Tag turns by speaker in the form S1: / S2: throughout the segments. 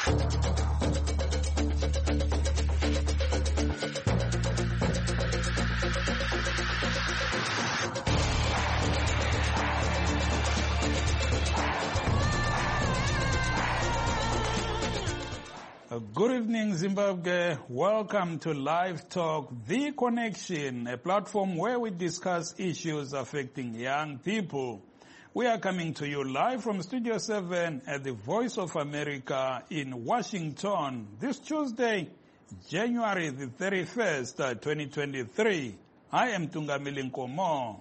S1: Good evening, Zimbabwe. Welcome to Live Talk, The Connection, a platform where we discuss issues affecting young people. We are coming to you live from Studio 7 at the Voice of America in Washington this Tuesday, January the 31st, 2023. I am Tungamili Nkomo.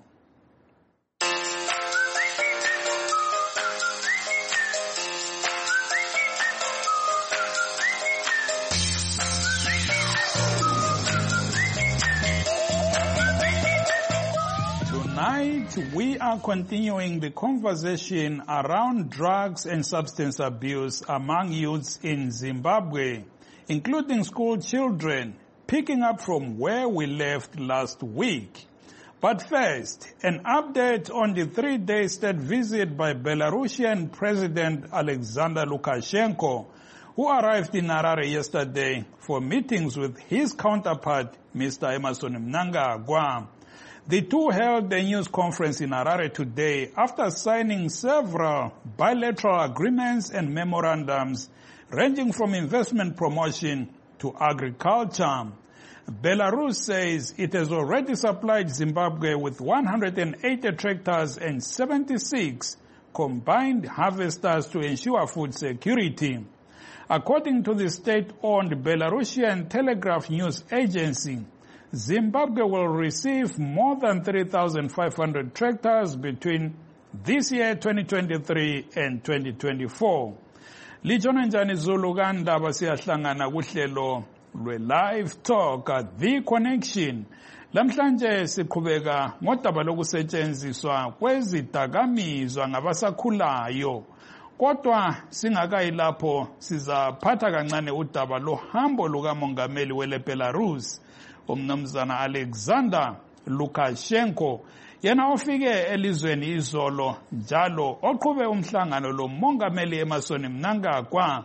S1: Tonight, we are continuing the conversation around drugs and substance abuse among youths in Zimbabwe, including school children, picking up from where we left last week. But first, an update on the 3-day state visit by Belarusian President Alexander Lukashenko, who arrived in Harare yesterday for meetings with his counterpart, Mr. Emmerson Mnangagwa. The two held a news conference in Harare today after signing several bilateral agreements and memorandums ranging from investment promotion to agriculture. Belarus says it has already supplied Zimbabwe with 180 tractors and 76 combined harvesters to ensure food security. According to the state-owned Belarusian Telegraph News Agency, Zimbabwe will receive more than 3,500 tractors between this year 2023 and 2024. Lijona njani Zulu kandaba siyahlangana kuhlelo lwe-Live Talk at The Connection. Lamhlanje siqhubeka ngodaba lokusetshenziswa kwezidakamizwa ngabasakhulayo. Kodwa singakayi lapho sizaphatha kancane udaba lohambo lukamongameli wele Belarus, umnumzana Alexander Lukashenko, yena ofike elizweni izolo njalo oqhube umhlangano lo mongameli Emmerson Mnangagwa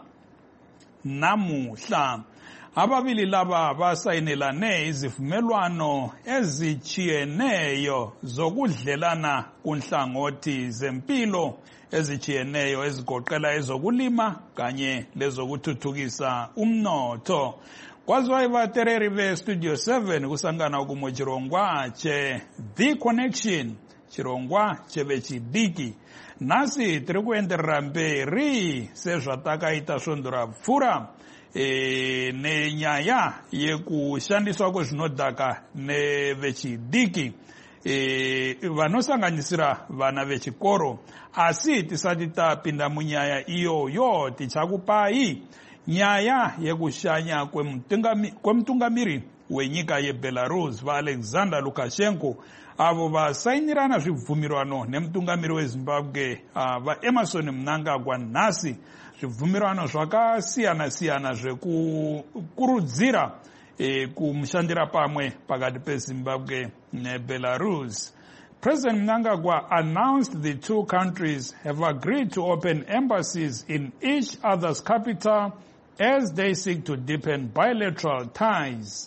S1: namuhla. Ababili laba basayinelane izivumelwano ezichiyeneyo zokudlelana kunhlangothi zempilo ezichiyeneyo ezigoqela ezokulima kanye lezokuthuthukisa umnotho. Kwaziwa ivatereri ve Studio 7 kusangana kumo chirongwa che The Connection, chirongwa cheve chidiki. Nasi tiri kuenderera mberi sezvatakaita svondora pfura nenyaya yekushandiswa kwezvinodhaka nevechidiki vanosanganisira vana vechikoro. Asi tisati tapinda munyaya iyoyo tichakupai nyaya yekushanya kwemutungamiri wenyika yeBelarus vaAlexander Lukashenko avo vasainirana zvibvumirwano nemutungamiri weZimbabwe vaEmmerson Mnangagwa nhasi, zvibvumirwano zvakasiyana-siyana zvekukurudzira kumushandira pamwe pakati peZimbabwe neBelarus. President Mnangagwa announced the two countries have agreed to open embassies in each other's capital as they seek to deepen bilateral ties.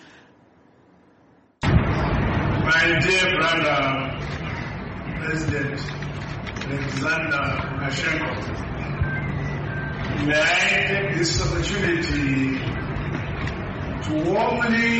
S2: My dear brother, President Alexander Lukashenko, may I take this opportunity to warmly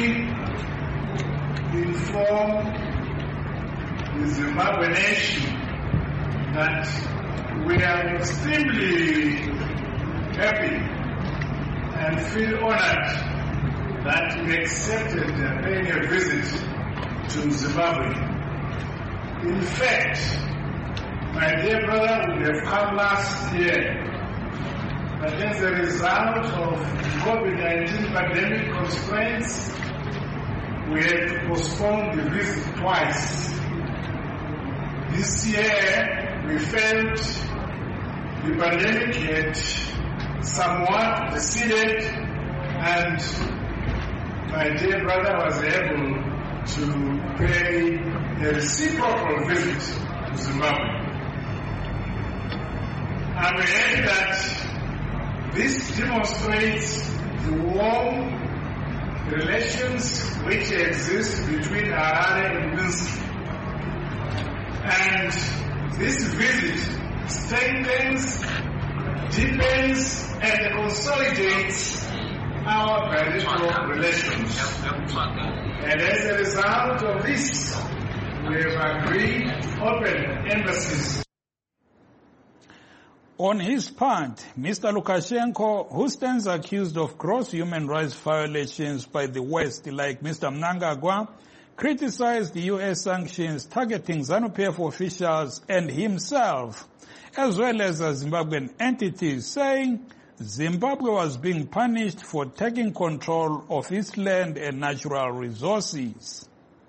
S2: inform the Zimbabwe nation that we are extremely happy and feel honored that we accepted paying a visit to Zimbabwe. In fact, my dear brother would have come last year, but as a result of COVID-19 pandemic constraints, we had to postpone the visit twice. This year, we felt the pandemic had somewhat receded, and my dear brother was able to pay a reciprocal visit to Zimbabwe. I'm happy that This demonstrates the warm relations which exist between Harare and Minsk. And this visit strengthens, deepens, and consolidates our bilateral relations. And as a result of this, we have agreed to open embassies.
S1: On his part, Mr. Lukashenko, who stands accused of gross human rights violations by the West, like Mr. Mnangagwa, criticized the U.S. sanctions targeting ZANU-PF officials and himself, as well as Zimbabwean entities, saying Zimbabwe was being punished for taking control of its land and natural resources.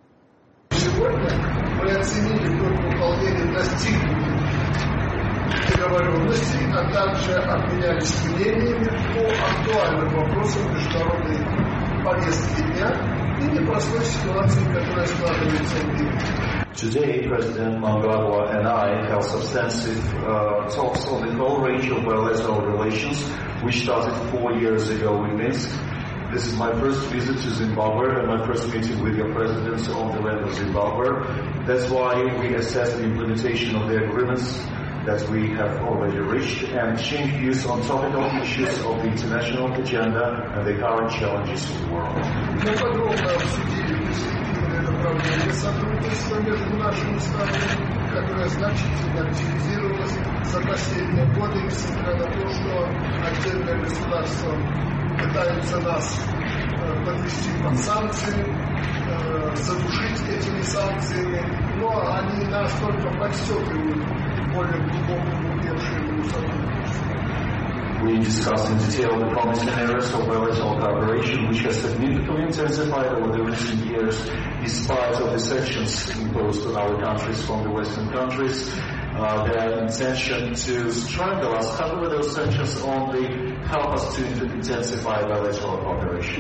S3: Договоренности, а также обменялись мнениями по актуальным вопросам международной повестки дня и непростой ситуации, которая складывается в мире.
S4: Today, President Mnangagwa and I held substantive talks on the whole range of bilateral relations, which started 4 years ago in Minsk. This is my first visit to Zimbabwe and my first meeting with your president on the land of Zimbabwe. That's why we assess the implementation of the agreements that we have already reached and exchange views on topical issues of the international agenda and the current challenges of the world.
S3: Мы подробно обсудили перспективные направления сотрудничества между нашими странами, которое значительно активизировалось за последние годы, несмотря на то, что отдельные государства пытаются нас подвести под санкции, задушить этими санкциями, но они нас только подстегивают более глубокому улучшению сотрудничества.
S4: We discussed in detail the promising areas of bilateral cooperation, which has significantly intensified over the recent years, despite of the sanctions imposed on our countries from the Western countries. Their intention to strangle us, however, those sanctions only help us to intensify bilateral cooperation.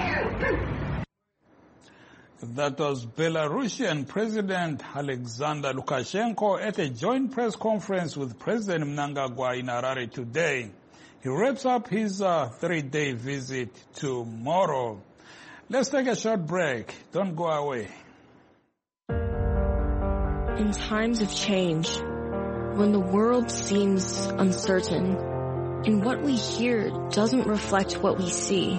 S1: That was Belarusian President Alexander Lukashenko at a joint press conference with President Mnangagwa in Harare today. He wraps up his 3-day visit tomorrow. Let's take a short break. Don't go away.
S5: In times of change, when the world seems uncertain and what we hear doesn't reflect what we see,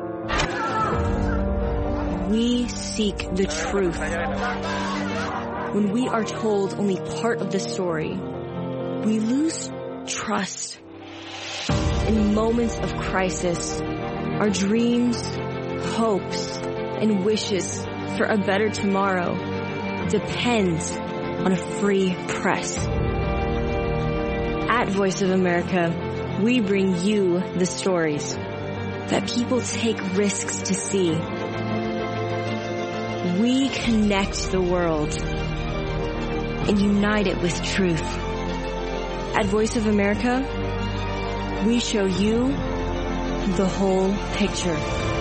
S5: we seek the truth. When we are told only part of the story, we lose trust. In moments of crisis, our dreams, hopes, and wishes for a better tomorrow depends on a free press. At Voice of America, we bring you the stories that people take risks to see. We connect the world and unite it with truth. At Voice of America, we show you the whole picture.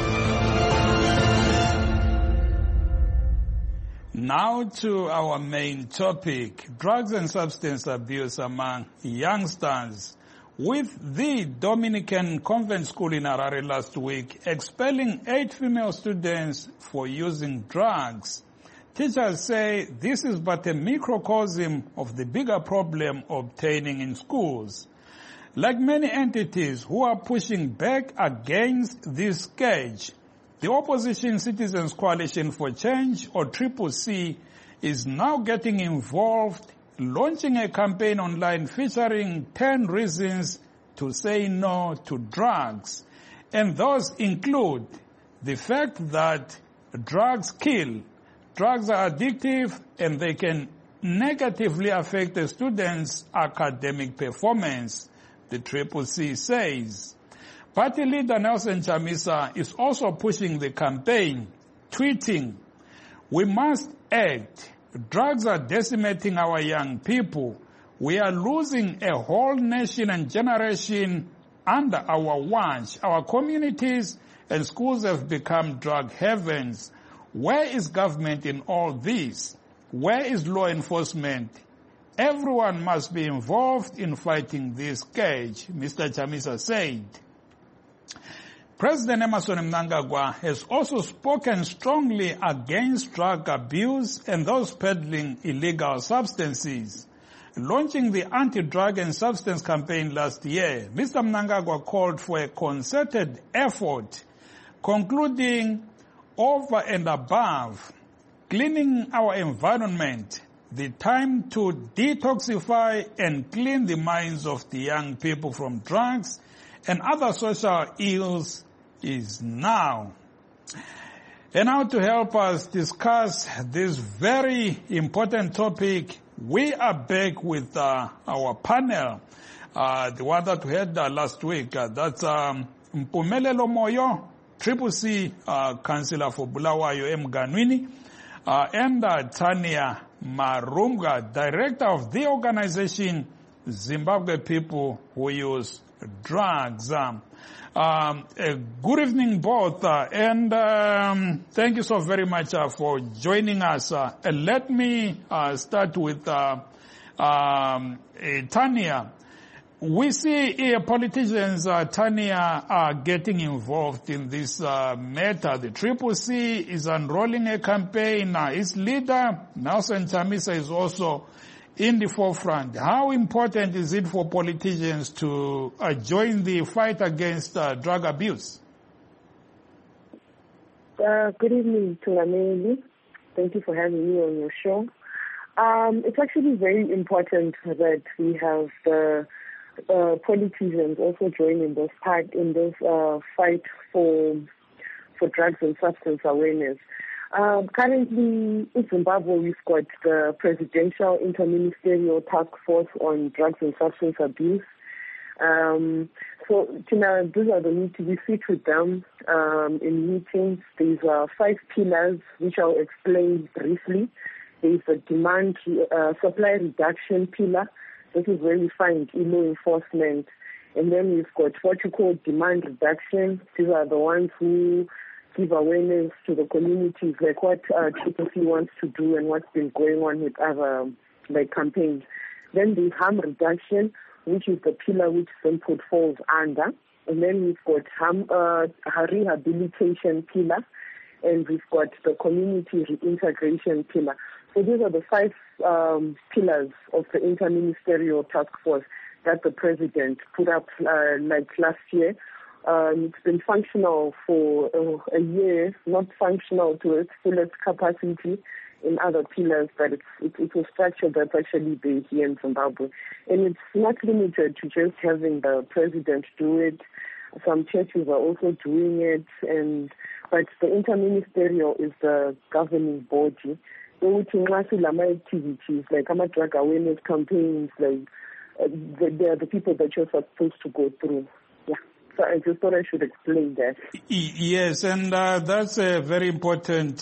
S1: Now to our main topic, drugs and substance abuse among youngsters. With the Dominican Convent School in Harare last week expelling 8 female students for using drugs, teachers say this is but a microcosm of the bigger problem obtaining in schools. Like many entities who are pushing back against this scourge, the Opposition Citizens Coalition for Change, or CCC, is now getting involved, launching a campaign online featuring 10 reasons to say no to drugs. And those include the fact that drugs kill, drugs are addictive, and they can negatively affect a student's academic performance, the CCC says. Party leader Nelson Chamisa is also pushing the campaign, tweeting, "We must act. Drugs are decimating our young people. We are losing a whole nation and generation under our watch. Our communities and schools have become drug havens. Where is government in all this? Where is law enforcement? Everyone must be involved in fighting this scourge," Mr. Chamisa said. President Emmerson Mnangagwa has also spoken strongly against drug abuse and those peddling illegal substances. Launching the anti-drug and substance campaign last year, Mr. Mnangagwa called for a concerted effort, concluding over and above cleaning our environment, the time to detoxify and clean the minds of the young people from drugs and other social ills is now. And now to help us discuss this very important topic, we are back with our panel, the one that we had last week. That's Mpumelelo Moyo, Triple C Councillor for Bulawayo Emganwini, and Tania Marunga, Director of the organization Zimbabwe People Who Use Drugs. Good evening both, and thank you so very much for joining us. Let me start with Tania. We see politicians, Tania, are getting involved in this matter. The Triple C is unrolling a campaign. Its leader, Nelson Chamisa, is also in the forefront. How important is it for politicians to join the fight against drug abuse?
S6: Good evening, Tulameli. Thank you for having me on your show. It's actually very important that we have the politicians also join in this fight for drugs and substance awareness. Currently in Zimbabwe, we've got the Presidential Interministerial Task Force on Drugs and Substance Abuse. So, Tina, these are the need to be fit with them in meetings. There's 5 pillars, which I'll explain briefly. There's the demand supply reduction pillar. This is where we find law enforcement. And then we've got what you call demand reduction. These are the ones who give awareness to the communities, like what TPC wants to do and what's been going on with other campaigns. Then there's harm reduction, which is the pillar which Zimbabwe falls under. And then we've got rehabilitation pillar, and we've got the community reintegration pillar. So these are the 5 pillars of the Interministerial Task Force that the President put up last year. It's been functional for a year, not functional to its fullest capacity in other pillars, but it's a structure that's actually there here in Zimbabwe. And it's not limited to just having the President do it. Some churches are also doing it, but the Interministerial is the governing body. So we can activities like drug awareness campaigns, they are the people that you're supposed to go through. Yeah. So I just thought I should explain that.
S1: Yes, and that's a very important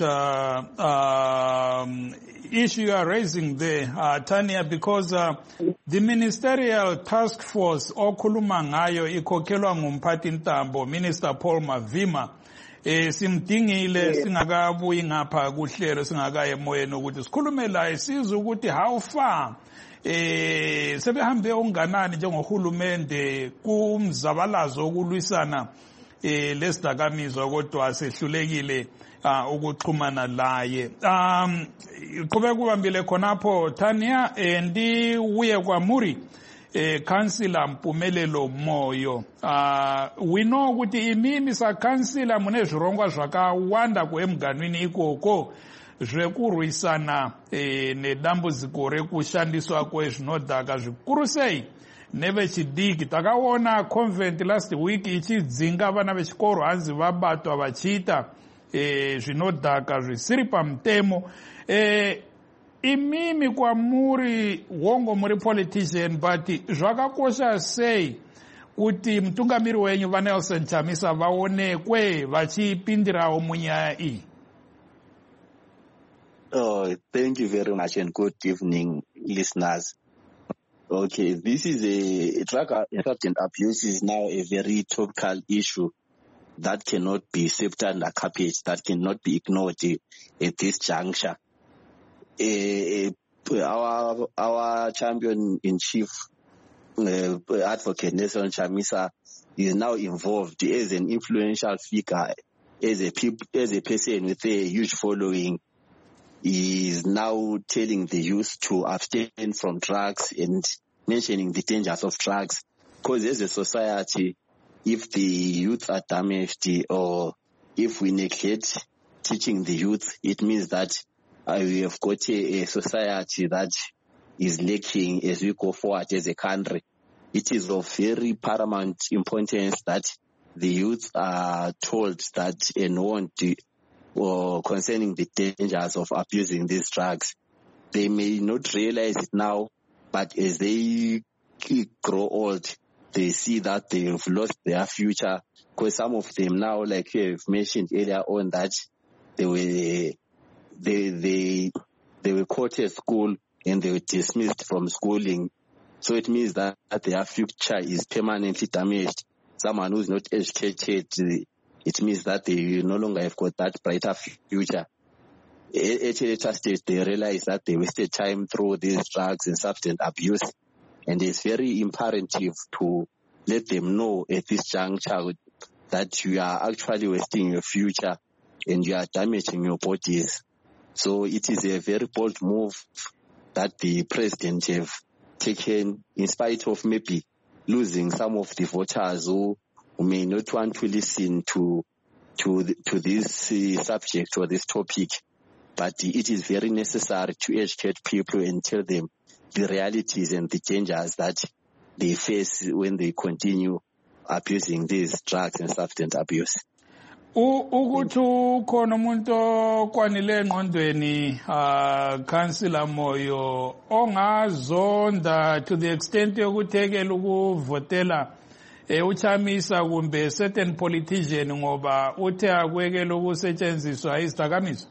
S1: issue you are raising there, Tania, because the Ministerial Task Force, okhuluma ngayo, ikhokhelwa ngumphathi ntambo, Minister Paul Mavima, simdingile singakabuyi ngapha kuhlelo singakaye emoyeni ukuthi sikhulume la sizwe ukuthi how far sebehambe onganani njengohulumende kumzabalazo okulwisana lesidakamizwa kodwa sehlulekile ukuxhumana laye. Kube kubambile khonapho Tania, ndiuye kwa Muri Councillor Mpumelelo Moyo. We know ukuthi imimi sa councillor mune zvirongwa zvakawanda kuemganwini ikoko zvekurwisana nedambudziko rekushandiswa kwezvinodhaka zvikuru sei nevechidiki. Takaona convent last week ichidzinga vana vechikoro hanzi vabatwa vachiita zvinodhaka zvisiri pamutemo. Imimi kwa muri wongo muri politician, but zvakakosha sei kuti mutungamiri wenyu vaNelson Chamisa vaonekwe vachipindirawo munyaya iyi?
S7: Oh, thank you very much and good evening, listeners. Okay, this is a drug and substance abuse is now a very topical issue that cannot be swept under carpet, that cannot be ignored at this juncture. Our champion in chief, Advocate Nelson Chamisa is now involved as an influential figure, as a person with a huge following. He is now telling the youth to abstain from drugs and mentioning the dangers of drugs. Because as a society, if the youth are damaged or if we neglect teaching the youth, it means that we have got a society that is lacking as we go forward as a country. It is of very paramount importance that the youth are told that and warned concerning the dangers of abusing these drugs. They may not realize it now, but as they grow old, they see that they've lost their future. Because some of them now, like you've mentioned earlier on, that they were caught at school and they were dismissed from schooling. So it means that their future is permanently damaged. Someone who's not educated, it means that they no longer have got that brighter future. At a later stage, they realize that they wasted time through these drugs and substance abuse. And it's very imperative to let them know at this juncture that you are actually wasting your future and you are damaging your bodies. So it is a very bold move that the president have taken, in spite of maybe losing some of the voters who may not want to listen to this subject or this topic. But it is very necessary to educate people and tell them the realities and the dangers that they face when they continue abusing these drugs and substance abuse.
S1: Ukuthi ukhona umuntu okwanile engqondweni Councillor Moyo ongazonda to the extent yokuthekela ukuvotela uChamisa kumbe certain politician ngoba uthe akwekela ukusetshenziswa izidakamizwa.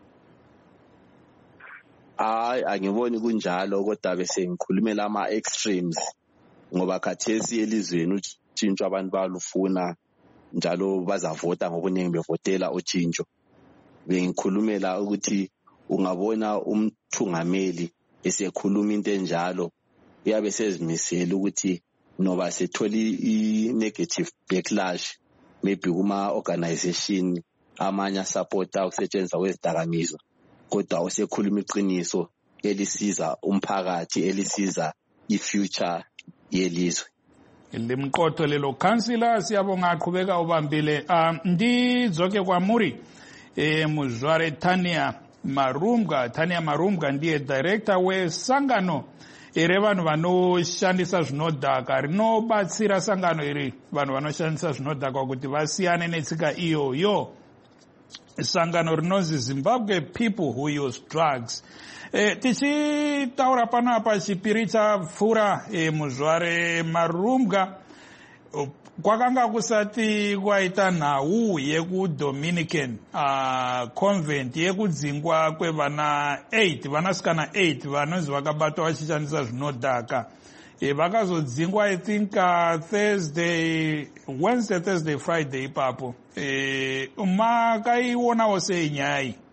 S7: Angiboni kunjalo kodwa bese ngikhulumela ama extremes ngoba khathesi elizweni utshintsho abantu balufuna njalo bazavota ngobuningi bevotela utshintsho. Bengikhulumela ukuthi ungabona umthungameli esekhuluma into enjalo uyabe sezimisela ukuthi noba setholi i-negative backlash maybe kuma organization amanye supporta ukusetshenziswa kwezidakamizwa, kodwa usekhuluma iqiniso elisiza umphakathi, elisiza i-future yelizwe.
S1: Limqotho lelo councillor siyabonga aqhubeka ubambile. Ndizoke kwa Muri Muzware Tania Marumga ndiye director wesangano ere vanhu vanoshandisa zvinodhaka rinobatsira sangano iri vanhu vanoshandisa zvinodhaka kuti vasiyane netsika iyoyo. Sangano rinonzi Zimbabwe People Who Use Drugs. Tichitaura panapa chipiri chapfuura Muzware Marumga kwakanga kusati kwaita nhau yekuDominican convent yekudzingwa kwevana 8 vanasikana 8 vanonzi vakabatwa vachishandisa zvinodhaka. Vakazodzingwa I think Wednesday, Thursday, Friday ipapo. Makaiwonawo sei nyaya iyi?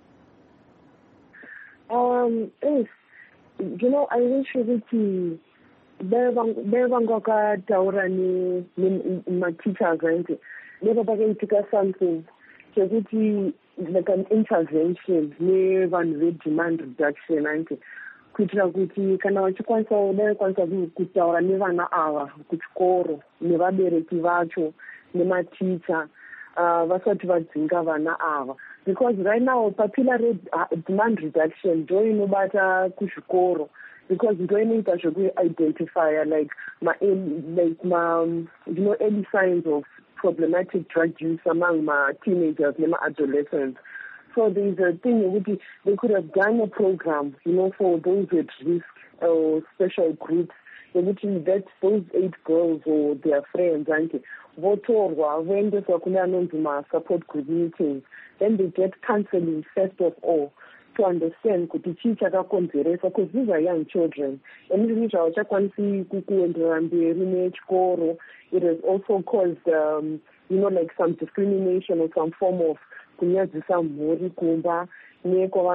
S6: Yes. You know, I wish ukuthi bevangwakataura ma-teachers right, beba bakaitika something sokuthi like an intervention nevanhu ve-demand reduction right, kuitira kuti kana vachikwanisa kutaura nevana ava kuchikoro nevabereki vacho nematicha vasati vadzinga vana ava. Because right now papilla demand reduction ndo inobata kuzvikoro, because ndo inoita zvekuidentifya like early signs of problematic drug use among teenagers and adolescents. So there's a thing that they could have done a program, for those at risk or special groups, that those 8 girls or their friends, votorwa when they support group meetings, then they get counseling first of all to understand kuti chii chakakonzeresa, because these are young children and izvi zvavachakwanisi kuenderera mberi nechikoro. It has also caused like some discrimination or some form of kunyadzisa mhuri kumba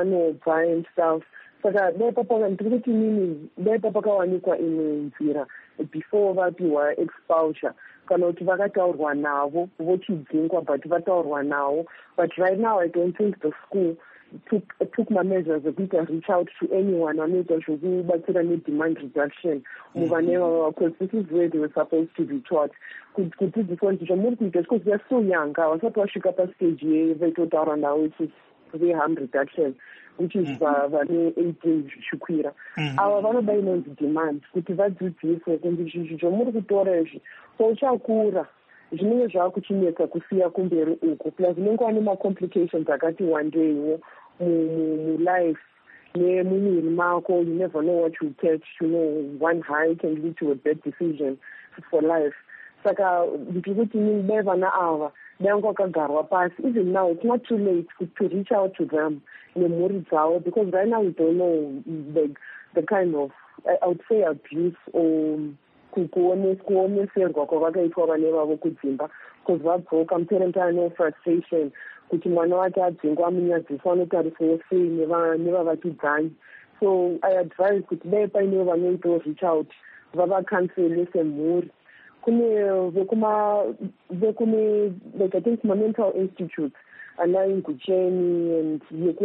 S6: nekwavanobva and stuff. Saka ndiri kuti nini dai pakawanikwa imwe nzira before vapiwa exposure kana kuti vakataurwa navo vochidzingwa but vataurwa navo. But right now I don't think the school took my measures ekuita reach out to anyone anoita zvokubatsira ne-demand reduction muvaneva, because this is where they were supposed to be taught. Kudzidziswa kuti zvamuri kuita because they're so young, havasati vasvika pastage yevaitotaura navo which harm reduction, which is vane 18 zvichikwira. Ava vanoda inonzi demand kuti vadzidziswe kuti zvamuri kutora izvi pauchakura zvinenge zvaakuchinetsa kusiya kumberi uku, plus unenge wane ma-complications akati wandeiwo mu-life nemumwiri mako. You never know what you catch, one high can lead to a bad decision for life. Saka ndikuti dai vana ava danga vakagarwa pasi, even now it's not too late to reach out to them nemhuri dzavo, because right now we don't know the kind of, I would say, abuse or kuoneserwa kwavakaitwa vane vavo kudzimba, because vabvoka muparent ane frustration kuti mwana wake adzingwa munyadziswa anotariswa sei nevavakidzanyi. So I advise kuti dai paine vanoitawo reach out vavakansele semhuri. Kune like I think ma-mental institutes ana Ngucheni and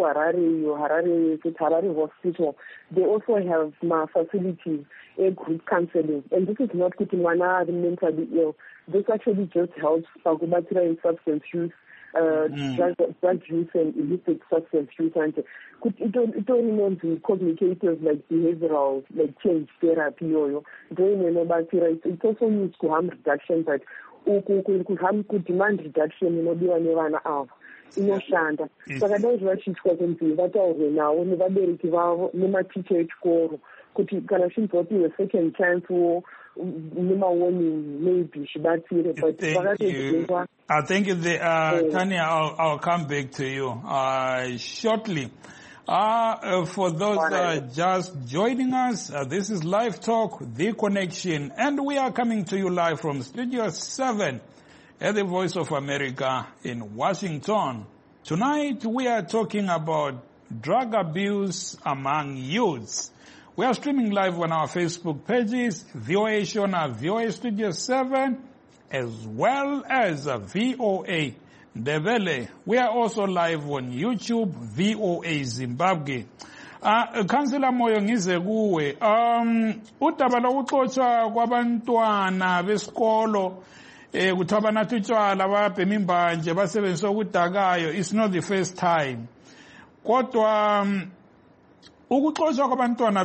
S6: Harare Hospital, they also have facilities, group counseling, and this is not kuti mwana ari mentally ill. This actually just helps pakubatsira in substance use, drug use and illicit substance use, and it only cognitive like behavioral like change therapy yoyo. It's also used to harm reduction, but harm demand reduction inodiwa nevana ava inoshanda. Saka dai zvachitwa kunzi vataurwe navo nevabereki vavo nematicha echikoro kuti kana zvinzopiwe second chance wo nemawarning maybe zvibatsire, but vakatedzingwa.
S1: Thank you, Tanya. I'll come back to you shortly. For those just joining us, this is Live Talk, The Connection, and we are coming to you live from Studio 7 at the Voice of America in Washington. Tonight we are talking about drug abuse among youths. We are streaming live on our Facebook pages, VOA Shona, VOA Studio 7, as well as VOA Ndebele. We are also live on YouTube, VOA Zimbabwe. Councillor Moyo ngize kuwe. Udaba lokuxotsha kwabantwana besikolo kuthi abanathi utshwala babhema imbanje basebenzisa okudakayo, it's not the first time. Kodwa ukuxotsha kwabantwana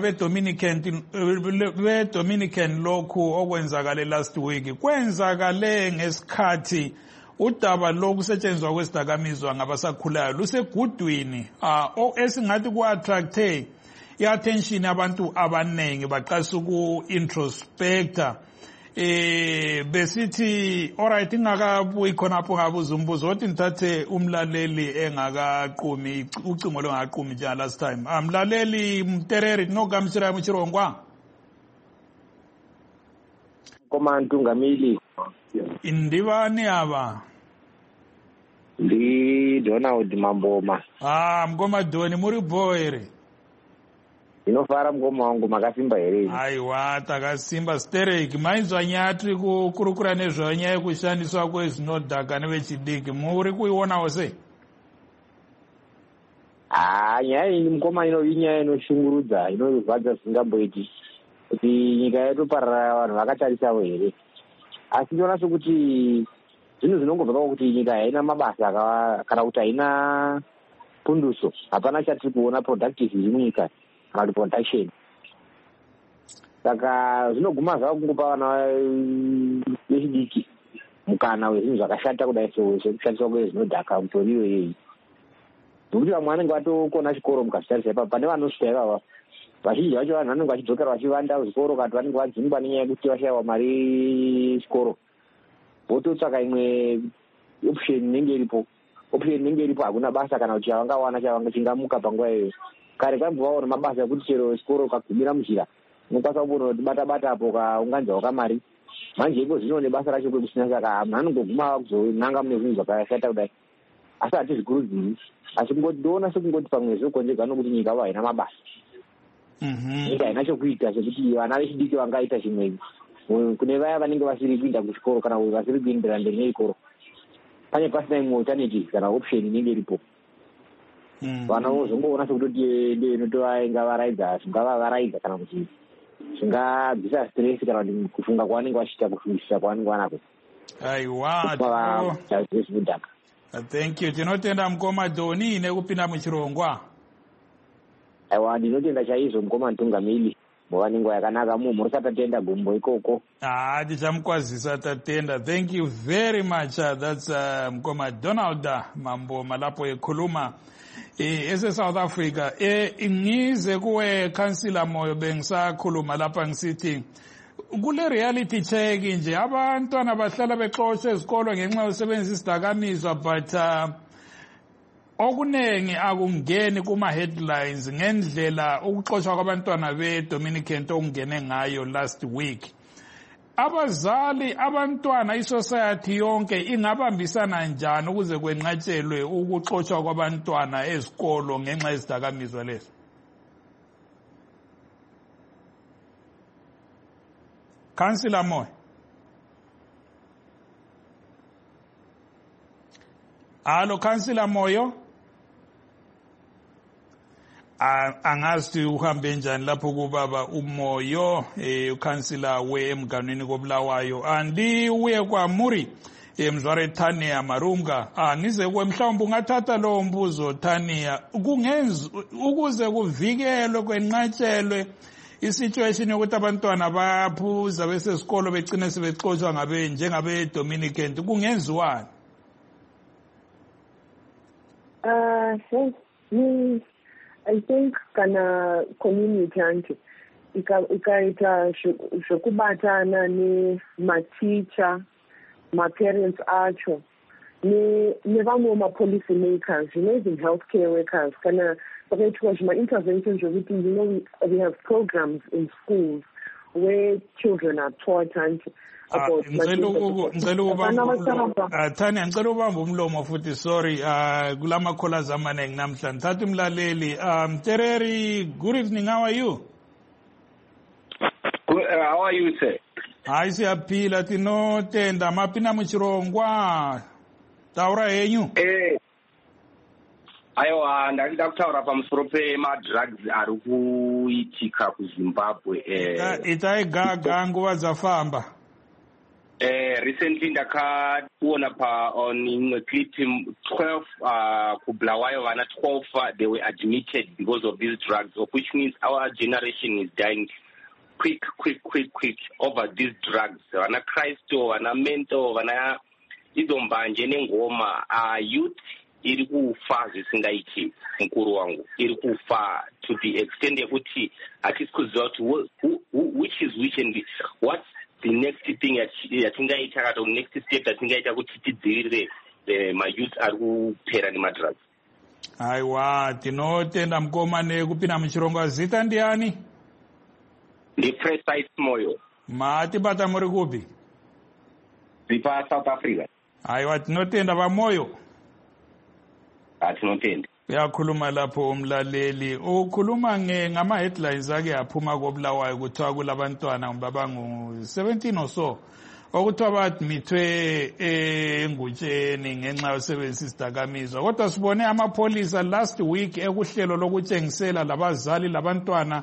S1: be-Dominican lokhu okwenzakale last week kwenzakale ngesikhathi udaba lokusetshenziswa kwesidakamizwa ngabasakhulayo lusegudwini esingathi ku-attracte i-attention yabantu abaningi baqalisa uku-introspecta. Besithi alright, ingakabuyi khonapho ngabuza umbuzo othi nithathe umlaleli engakaqumi ucingo longaqumi nje last time. Mlaleli Mtereri nogamsira muchirongwa
S8: Komandu ngamili
S1: indivani aba
S8: ndi Donald Mamboma.
S1: Mgoma Doni muri boere
S8: inofara mgoma wangu makasimba here.
S1: Aiwa takasimba stereki mainzwa nyatri kukurukura nezvanyaya yekushandiswa kwezvinodhaka nevechidiki muri kuionawo sei?
S8: Nyaya iyi mukoma inyaya inoshungurudza inorwadza zvisingamboiti kuti nyika yedu parara vanhu vakatarisawo here. Asi ndinoona sokuti zvinhu zvinongobva kuti nyika haina mabasa kana kuti haina punduso, hapana chatiri kuona productive munyika kana kuti production. Saka zvinoguma zvava kungopa vana vechidiki mukana wezvinhu zvakashata kudai sekushandiswa kwezvinodhaka mutoriyo iyeyi. Nokuti vamwe vanenge vatokona chikoro mukazvitarisa ipapo, pane vanosvika ivava vazhinji vacho vanhu vanenge vachidzokera vachivanda kuzvikoro kana vanenge vadzingwa nenyaya yekuti vashayiwa mari chikoro, vototsvaka imwe option inenge iripo. Hakuna basa kana kuti chavangawana chingamuka panguva iyoyo. Kare kambovawo nemabasa ekuti chero chikoro ukagumira munjira unokwanisa kuona kuti bata apo kaunganidzawo kamari. Manje ipo zvino nebasa racho kwekusina, saka vanhu vanongoguma kuzonanga mune zvinhu zvakashata kudai. Asi hatizvikurudziri, asi kungotiona sekungoti pamwe zvokonzerwa nokuti nyika haina mabasa. Nyika haina chokuita sekuti vana vechidiki vangaita chimwe kune vaya vanenge vasiri kuinda kuchikoro kana vasiri kuindira mberi nechikoro, pane pasina imwe alternative kana option inenge iripo. Vana vozongoona sekutoti inotovaraidza zvingavavaraidza kana kuti zvingabvisa stress kana kuti kufunga kwavanenge vachiita, kufungisisa kwavanenge vanako.
S1: Aiwa, thank you. Tinotenda mukoma Doni nekupinda muchirongwa.
S8: Aiwa, ndinotenda chaizvo mukoma Ntungamiri. Mova nenguva yakanaka muri satatenda gumbo ikoko.
S1: Tichamukwazisa tatenda. Thank you very much. That's mukoma Donald Mambo Malapo ekhuluma ese South Africa. Ngize kuwe Councillor Moyo bengisakhuluma lapha ngisithi kule reality check nje abantwana bahlala bexoshwe ezikolo ngenxa yosebenzisa isidakamizwa, but okunengi akungeni kuma headlines ngendlela ukuxoshwa kwabantwana be-Dominican okungene ngayo last week. Abazali, abantwana, isociety yonke ingabambisana njani ukuze kwenqatshelwe ukuxoshwa kwabantwana ezikolo ngenxa yezidakamizwa lezo? Councillor Moyo. Hello, Councillor Moyo. Angazi uhambe njani lapho kubaba uMoyo, uCouncillor weMganwini koBulawayo. Andi uye kwa Muri Mzware Tania Marunga. Ngize kwe mhlawumbe ungathatha lo mbuzo Tania ukuze kuvikelwe kwenqatshelwe isituation yokuthi abantwana bayaphuza besesikolo begcine sebexoshwa njengabe Dominican, kungenziwani?
S6: I think kana community anti ikaita zvokubatana nema-teacher, ma-parents acho, nevamwe ma-policy makers, even healthcare workers, kana pakaitwa zvima-interventions zvokuti, we have programs in schools where children are taught and
S1: ngicela ubamba umlomo futhi, sorry, kulama callers amaningi namhlanje. Thatha umlaleli. Tereri, good evening, how are you?
S9: How are you, sir?
S1: Hayi, siyaphila tinotenda. Mapina muchirongwa taura yenyu?
S9: Aiwa, ndakida kutaura pamusoro pema-drugs ari kuitika kuZimbabwe.
S1: Itaigaga nguva dzafamba.
S9: Recently ndakaona on imwe clip 12 kuBulawayo vana 12 they were admitted because of these drugs, of which means our generation is dying quick over these drugs. Vana Kristo, vana Mento, vana idombanje nengoma. Youth iri kufa zvisingaiti, mukuru wangu, iri kufa to the extent yekuti hatisi which is which and what's the next thing yatingaita kana the next step yatingaita kuti tidzivirire mayouth ari kupera nemadrugs.
S1: Aiwa, tinotenda mukoma nekupinda muchirongwa. Zita ndiani?
S9: Precise Moyo.
S1: Matibata muri kupi?
S9: Zipa South Africa.
S1: Aiwa, tinotenda paMoyo.
S9: Tinotenda.
S1: Uyakhuluma lapho umlaleli. Ukhuluma ngama-headlines ake aphuma koBulawayo kuthiwa kulabantwana babangu 17 or so okuthiwa badmithwe engutsheni ngenxa yosebenzisa isidakamizwa. Kodwa sibone amapolisa last week ekuhlelo lokutshengisela labazali labantwana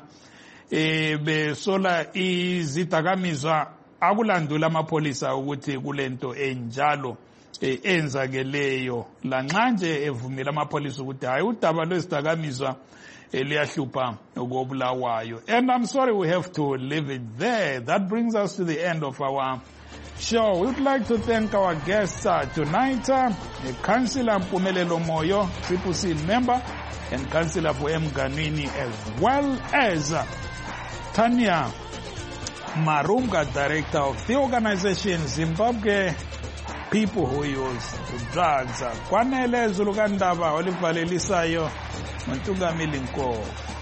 S1: besola izidakamizwa. Akulandula amapolisa ukuthi kulento enjalo enzakeleyo, lanxa nje evumela amapolisa ukuthi hayi udaba lwezidakamizwa liyahlupha koBulawayo. And I'm sorry we have to leave it there. That brings us to the end of our show. We would like to thank our guests tonight, Councillor Mpumelelo Moyo, CCC member, and Councillor for Mganwini, as well as Tania Marunga, director of the organization Zimbabwe People Who Use Drugs. Kwanele Zulugandaba, Olivalelisayo, Ntungamiri Nkomo.